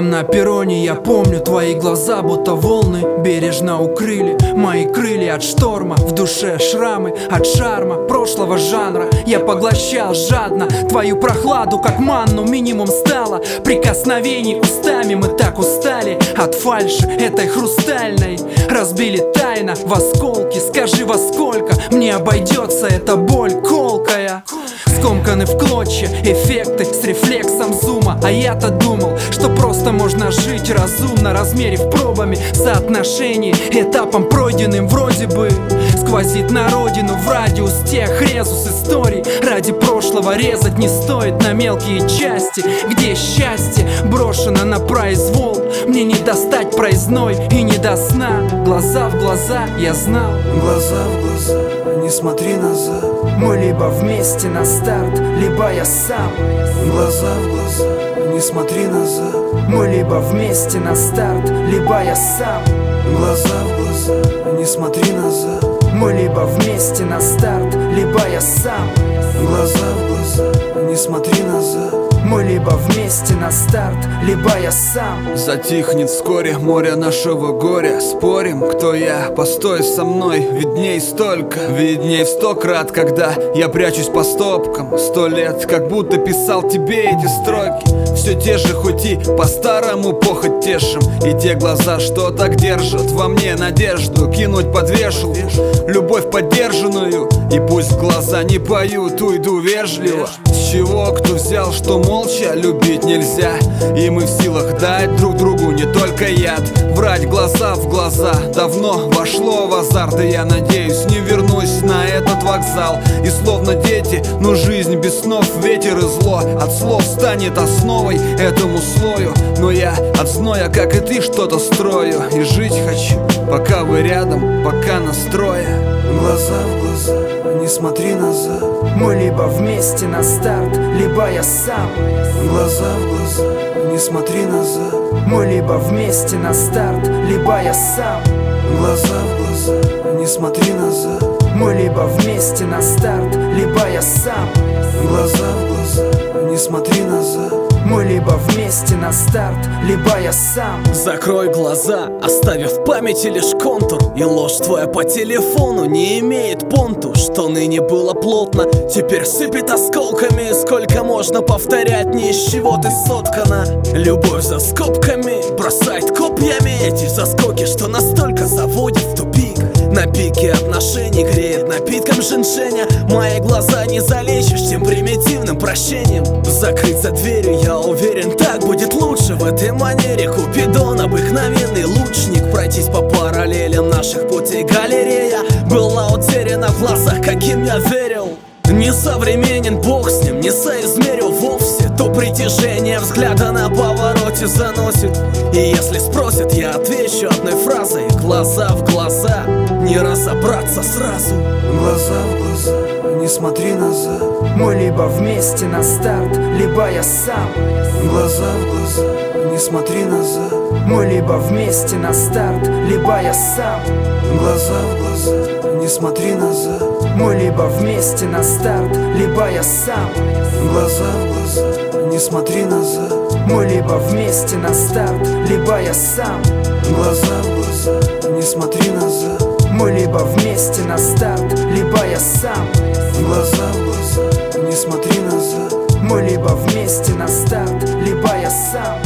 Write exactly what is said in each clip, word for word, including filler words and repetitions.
Там на перроне я помню твои глаза, будто волны бережно укрыли мои крылья от шторма. В душе шрамы от шарма прошлого жанра. Я поглощал жадно твою прохладу, как манну минимум стало прикосновений устами. Мы так устали от фальши этой хрустальной. Разбили тайно в осколки. Скажи, во сколько мне обойдется эта боль колкая? Скомканы в клочья эффекты с рефлексом зума. А я-то думал, что просто можно жить разумно, размерив пробами соотношений этапом пройденным вроде бы. Сквозит на родину в радиус тех резус историй. Ради прошлого резать не стоит на мелкие части. Где счастье брошено на произвол. Мне не достать проездной и не до сна. Глаза в глаза я знал. Глаза в глаза, не смотри назад. Мы либо вместе на старт, либо я сам. Глаза в глаза, не смотри назад. Мы либо вместе на старт, либо я сам. Глаза в глаза, не смотри назад. Мы либо вместе на старт, либо я сам. Глаза в глаза, не смотри назад. Мы либо вместе на старт, либо я сам. Затихнет вскоре море нашего горя. Спорим, кто я, постой со мной. Видней столько, видней в сто крат, когда я прячусь по стопкам. Сто лет, как будто писал тебе эти строки. Все те же, хоть и по-старому похоть тешим. И те глаза, что так держат во мне надежду кинуть под вешалку любовь поддержанную. И пусть глаза не поют, уйду вежливо. С чего кто взял, что молча любить нельзя? И мы в силах дать друг другу не только яд. Врать глаза в глаза давно вошло в азарт. И я надеюсь, не вернусь на этот вокзал. И словно дети, но жизнь без снов, ветер и зло от слов станет основой этому слою. Но я от зноя, как и ты, что-то строю. И жить хочу, пока вы рядом, пока настроя. Глаза в глаза, не смотри назад. Мы либо вместе на старт, либо я сам. Глаза в глаза, не смотри назад. Мы либо вместе на старт, либо я сам. Глаза в глаза, не смотри назад. Мы либо вместе на старт, либо я сам. Глаза в глаза, не смотри назад. Мы либо вместе на старт, либо я сам. Закрой глаза, оставив в памяти лишь контур. И ложь твоя по телефону не имеет понту. Что ныне было плотно, теперь сыпет осколками. Сколько можно повторять, ни из чего ты соткана. Любовь за скобками бросает копьями эти заскоки, что настолько заводит в тупик. На пике отношений греет напитком женьшеня. Мои глаза не залечишь тем примитивным прощением. Закрыть за дверью, я уверен, так будет лучше. В этой манере Купидон, обыкновенный лучник. Пройтись по параллелям наших путей галерея была утеряна в глазах, каким я верил. Не современен Бог с ним, не соизмерил вовсе. То притяжение взгляда на повороте заносит. И если спросят, я отвечу одной фразой: глаза в глаза, не разобраться сразу. Глаза в глаза, не смотри назад. Мы либо вместе на старт, либо я сам. Глаза в глаза, не смотри назад. Мы либо вместе на старт, либо я сам. Глаза в глаза, не смотри назад. Мы либо вместе на старт, либо я сам. Глаза в глаза, не смотри назад. Мы либо вместе на старт, либо я сам. Глаза в глаза, не смотри назад. Мы либо вместе на старт, либо я сам. Глаза в глаза, не смотри назад. Мы либо вместе на старт, либо я сам.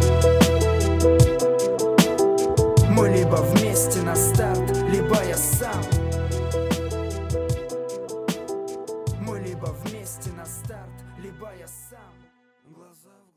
Мы либо вместе на старт, либо я сам. Мы либо вместе на старт, либо я сам. Глаза в